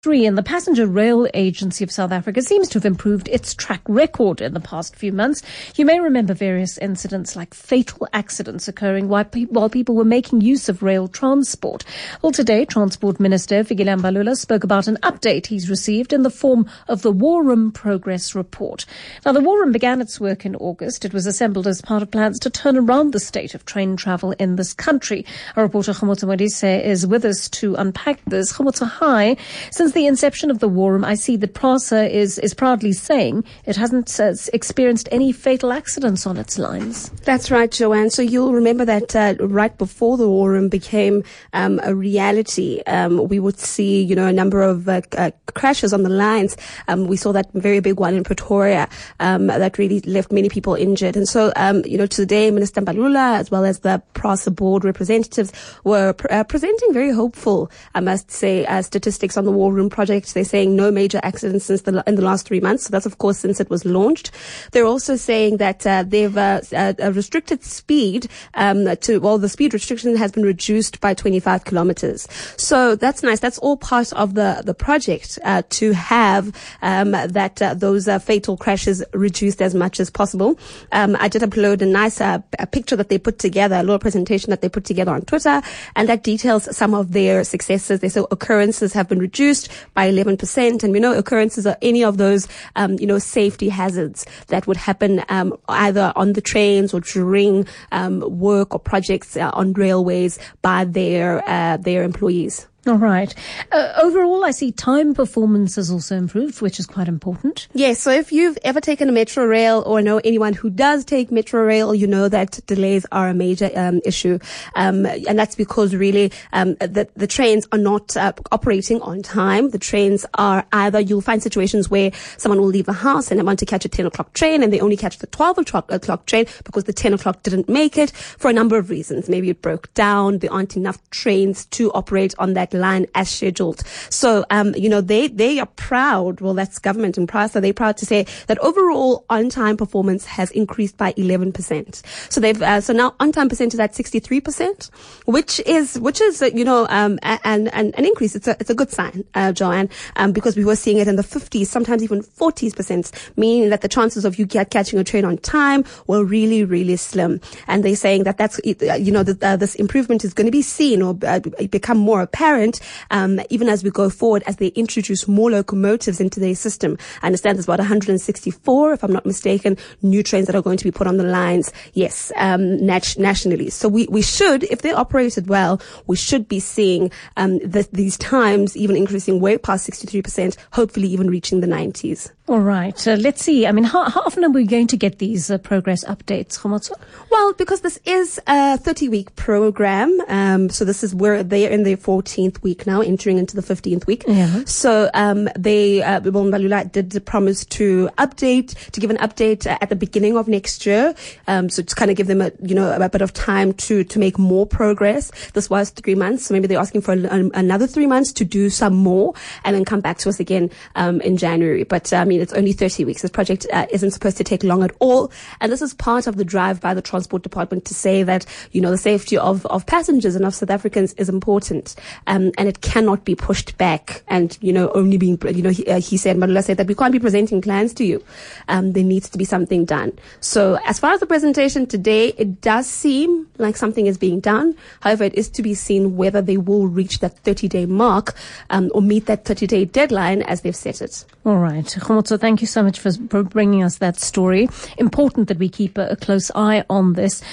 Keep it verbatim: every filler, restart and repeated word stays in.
Three, and the Passenger Rail Agency of South Africa seems to have improved its track record in the past few months. You may remember various incidents like fatal accidents occurring while, pe- while people were making use of rail transport. Well, today, Transport Minister Fikile Mbalula spoke about an update he's received in the form of the War Room Progress Report. Now, the War Room began its work in August. It was assembled as part of plans to turn around the state of train travel in this country. Our reporter Khomotso Modise is with us to unpack this. Khomotso, hi. Since the inception of the War Room, I see that PRASA is, is proudly saying it hasn't uh, experienced any fatal accidents on its lines. That's right, Joanne. So you'll remember that uh, right before the War Room became um, a reality, um, we would see, you know, a number of uh, uh, crashes on the lines. Um, we saw that very big one in Pretoria um, that really left many people injured. And so, um, you know, today, Minister Mbalula, as well as the PRASA board representatives, were pr- uh, presenting very hopeful, I must say, uh, statistics on the War Room project. They're saying no major accidents since the, in the last three months. So that's, of course, since it was launched. They're also saying that uh, they've uh, uh, restricted speed um, to, well, the speed restriction has been reduced by twenty-five kilometers. So that's nice. That's all part of the, the project uh, to have um, that uh, those uh, fatal crashes reduced as much as possible. Um, I did upload a nice uh, a picture that they put together, a little presentation that they put together on Twitter, and that details some of their successes. They say occurrences have been reduced by eleven percent, and we know occurrences are any of those, um, you know, safety hazards that would happen um, either on the trains or during um, work or projects uh, on railways by their uh, their employees. All right. Uh, overall, I see time performance has also improved, which is quite important. Yes. So if you've ever taken a metro rail or know anyone who does take metro rail, you know that delays are a major um, issue. Um, and that's because really um, the, the trains are not uh, operating on time. The trains are either, you'll find situations where someone will leave the house and they want to catch a ten o'clock train and they only catch the twelve o'clock train because the ten o'clock didn't make it for a number of reasons. Maybe it broke down. There aren't enough trains to operate on that line as scheduled. So, um, you know, they, they are proud. Well, that's government and PRASA. They're proud to say that overall on-time performance has increased by eleven percent. So they've, uh, so now on-time percent is at sixty-three percent, which is, which is, uh, you know, um, an, an, an increase. It's a, it's a good sign, uh, Joanne, um, because we were seeing it in the fifties, sometimes even forty percent, meaning that the chances of you get, catching a train on time were really, really slim. And they're saying that that's, uh, you know, that uh, this improvement is going to be seen or uh, become more apparent Um, even as we go forward, as they introduce more locomotives into their system. I understand there's about one hundred sixty-four, if I'm not mistaken, new trains that are going to be put on the lines, yes, um, nat- nationally. So we, we should, if they're operated well, we should be seeing um, the, these times even increasing way past sixty-three percent, hopefully even reaching the nineties. All right. Uh, let's see. I mean, how, how often are we going to get these uh, progress updates, Khomotso? Well, because this is a thirty-week program, um, so this is where they're in their fourteenth week now, entering into the fifteenth week. Yeah. So um, they, uh, well, Mbalula did promise to update, to give an update uh, at the beginning of next year. Um, so to kind of give them a, you know, a bit of time to to make more progress. This was three months, so maybe they're asking for a, a, another three months to do some more, and then come back to us again um, in January. But I mean, it's only thirty weeks. This project uh, isn't supposed to take long at all. And this is part of the drive by the Transport Department to say that, you know, the safety of, of passengers and of South Africans is important. Um, and it cannot be pushed back. And, you know, only being, you know, he, uh, he said, Mbalula said that we can't be presenting plans to you. Um, there needs to be something done. So as far as the presentation today, it does seem like something is being done. However, it is to be seen whether they will reach that thirty-day mark um, or meet that thirty-day deadline as they've set it. All right. Khomotso, thank you so much for bringing us that story. Important that we keep a, a close eye on this.